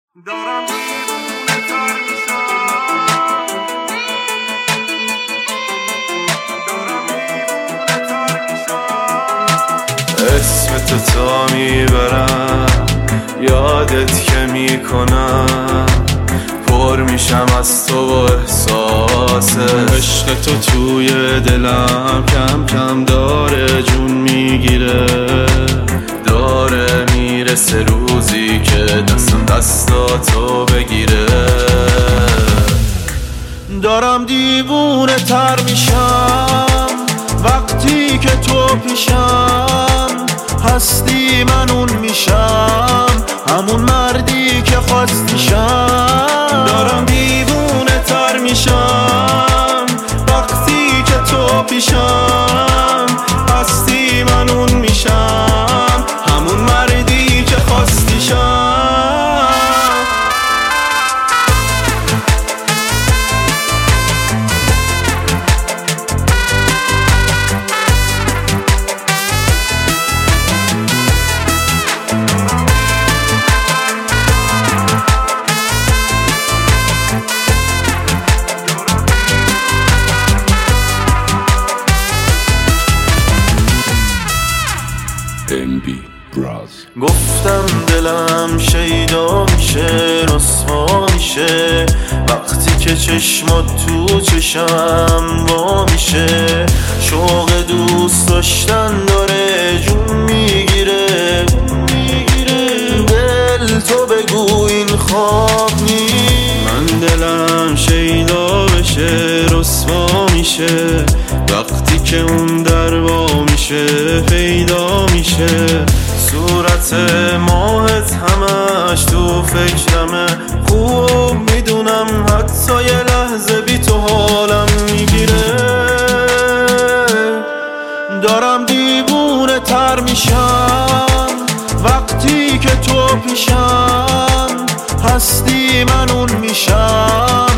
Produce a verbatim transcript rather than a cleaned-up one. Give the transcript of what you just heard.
دارم دیوونه تر میشم، دارم دیوونه تر میشم. اسم تو تا میبرم، یادت که میکنم، پر میشم از تو و احساس عشق تو توی دلم کم کم داره جون میگیره. داره میرسه روزی که دستم دستاتو بگیره. دارم دیوونه تر میشم وقتی که تو پیشم هستی، من اون میشم همون مردی که خواستیشم. دارم دیوونه تر میشم وقتی که تو پیشم هستی، من اون میشم همون مردی که خواستیشم. گفتم دلم شیدا میشه، رسوا میشه وقتی که چشمات تو چشم وا میشه. شوق دوست داشتن داره جون میگیره، دل تو بگو این خواب نیست. من دلم شیدا بشه، رسوا میشه وقتی که اون در وا میشه، پیدا میشه صورت ماهت همش تو فکرمه. خوب میدونم حتی یه لحظه بی تو حالم میگیره. دارم دیوونه تر میشم وقتی که تو پیشم هستی، من اون میشم